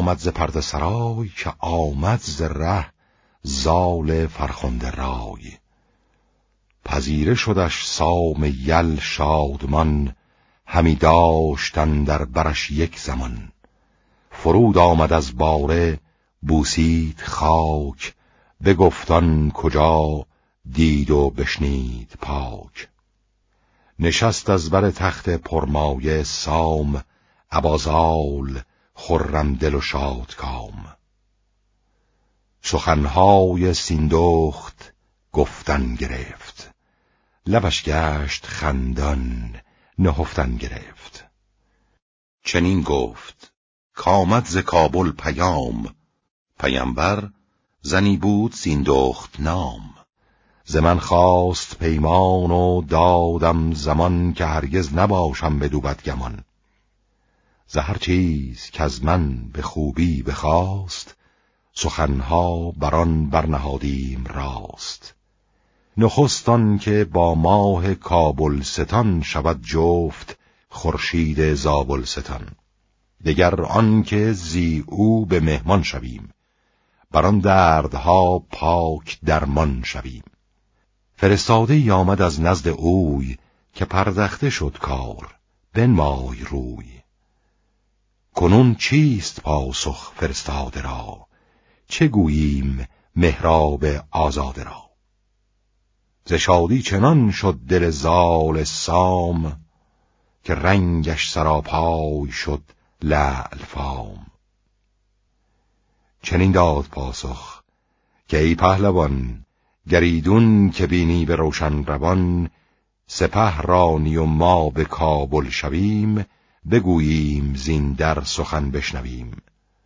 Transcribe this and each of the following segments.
آمد ز پرده سرای، که آمد ز ره زال فرخنده رای. پذیره شدش سام یل شادمان، همی داشتن در برش یک زمان. فرود آمد از باره بوسید خاک، بگفتان کجا دید و بشنید پاک. نشست از بر تخت پرمایه سام، ابا زال خرم دل و شادکام. سخنهای سیندخت گفتن گرفت، لبش گشت خندان نهفتن گرفت. چنین گفت کامد ز کابل پیام، پیمبر زنی بود سیندخت نام. ز من خواست پیمان و دادم زمان، که هرگز نباشم بدو بدگمان. ز هر چیز که از من به خوبی بخواست، سخنها بران برنهادیم راست. نخست آن که با ماه کابلستان، شود جفت خورشید زابلستان. دگر آن که زی او به مهمان شویم، بران دردها پاک درمان شویم. فرستاده آمد از نزد اوی، که پردخته شد کار بنمای روی. کنون چیست پاسخ فرستاده را، چه گوییم مهراب آزاده را. ز شادی چنان شد دل زال سام، که رنگش سراپای شد لعل فام. چنین داد پاسخ که ای پهلوان، گریدون که بینی به روشن روان. سپه رانی و ما به کابل شویم، بگوییم زین در سخن بشنویم.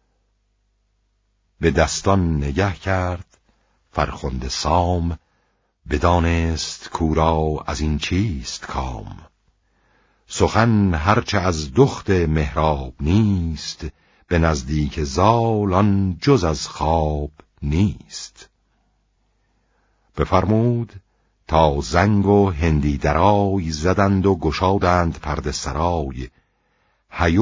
به دستان نگه کرد فرخنده سام، بدانست کورا از این چیست کام. سخن هرچه از دخت مهراب نیست، به نزدیک زال آن جز از خواب نیست. بفرمود تا زنگ و هندی درای، زدند و گشادند پرده سرای.